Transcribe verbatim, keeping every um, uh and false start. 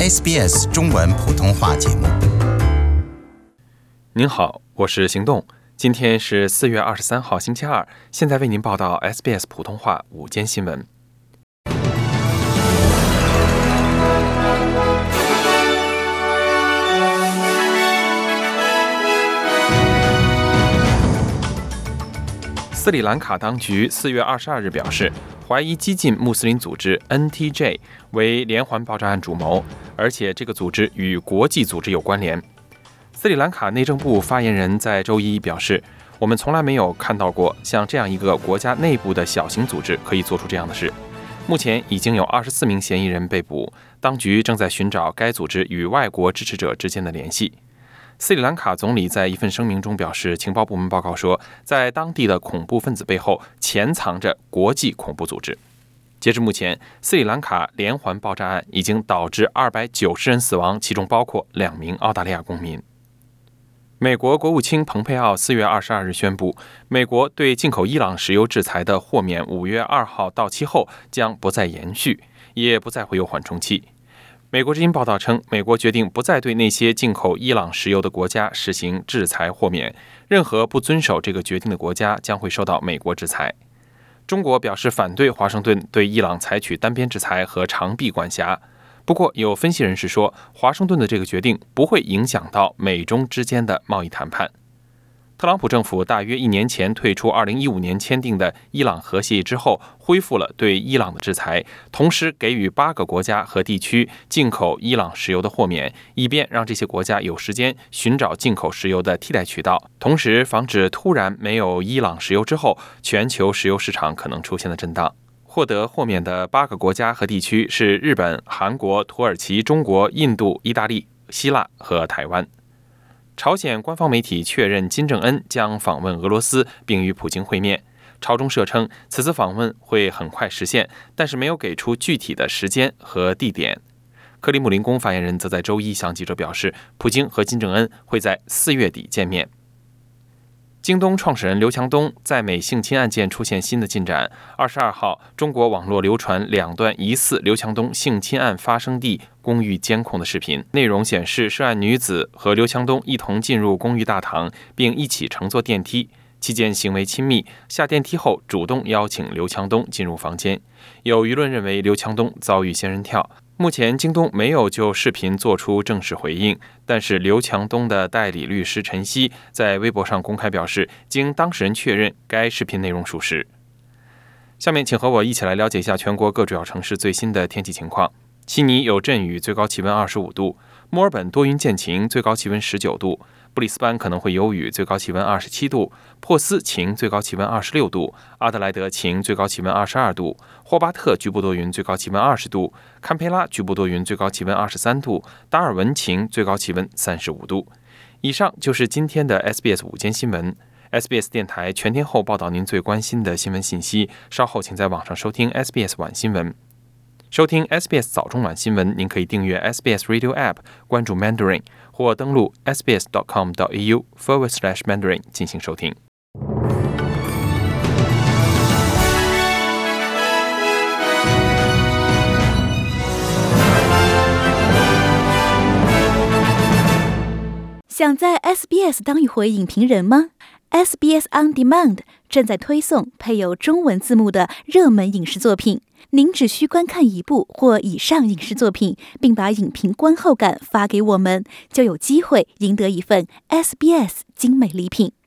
S B S 中文普通话节目。 您好，我是行动。今天是四月二十三号星期二，现在为您报道 S B S 普通话午间新闻。斯里兰卡当局四月二十二日表示，怀疑激进穆斯林组织 N T J 为连环爆炸案主谋，而且这个组织与国际组织有关联。斯里兰卡内政部发言人在周一表示，我们从来没有看到过像这样一个国家内部的小型组织可以做出这样的事。目前已经有二十四名嫌疑人被捕，当局正在寻找该组织与外国支持者之间的联系。斯里兰卡总理在一份声明中表示，情报部门报告说，在当地的恐怖分子背后潜藏着国际恐怖组织。截至目前，斯里兰卡连环爆炸案已经导致二百九十人死亡，其中包括两名澳大利亚公民。美国国务卿蓬佩奥四月二十二日宣布，美国对进口伊朗石油制裁的豁免五月二号到期后将不再延续，也不再会有缓冲期。美国之音报道称，美国决定不再对那些进口伊朗石油的国家实行制裁豁免，任何不遵守这个决定的国家将会受到美国制裁。中国表示反对华盛顿对伊朗采取单边制裁和长臂管辖。不过，有分析人士说，华盛顿的这个决定不会影响到美中之间的贸易谈判。特朗普政府大约一年前退出二零一五年签订的伊朗核协议之后，恢复了对伊朗的制裁，同时给予八个国家和地区进口伊朗石油的豁免，以便让这些国家有时间寻找进口石油的替代渠道，同时防止突然没有伊朗石油之后，全球石油市场可能出现的震荡。获得豁免的八个国家和地区是日本、韩国、土耳其、中国、印度、意大利、希腊和台湾。朝鲜官方媒体确认金正恩将访问俄罗斯，并与普京会面。朝中社称，此次访问会很快实现，但是没有给出具体的时间和地点。克里姆林宫发言人则在周一向记者表示，普京和金正恩会在四月底见面。京东创始人刘强东在美性侵案件出现新的进展。二十二号，中国网络流传两段疑似刘强东性侵案发生地公寓监控的视频，内容显示涉案女子和刘强东一同进入公寓大堂，并一起乘坐电梯，期间行为亲密，下电梯后主动邀请刘强东进入房间。有舆论认为刘强东遭遇仙人跳。目前京东没有就视频做出正式回应，但是刘强东的代理律师陈曦在微博上公开表示，经当事人确认，该视频内容属实。下面请和我一起来了解一下全国各主要城市最新的天气情况。悉尼有阵雨，最高气温二十五度；墨尔本多云见晴，最高气温十九度；布里斯班可能会有雨，最高气温二十七度；珀斯晴，最高气温二十六度；阿德莱德晴，最高气温二十二度；霍巴特局部多云，最高气温二十度；堪培拉局部多云，最高气温二十三度；达尔文晴，最高气温三十五度。以上就是今天的 S B S 午间新闻。S B S 电台全天候报道您最关心的新闻信息，稍后请在网上收听 S B S 晚新闻。收听 S B S 早中晚新闻，您可以订阅 S B S Radio App， 关注 Mandarin， 或登录 sbs.com.au forward slash Mandarin 进行收听。 想在 S B S 当一回影评人吗？ S B S On Demand 正在推送配有中文字幕的热门影视作品，您只需观看一部或以上影视作品，并把影评观后感发给我们，就有机会赢得一份 S B S 精美礼品。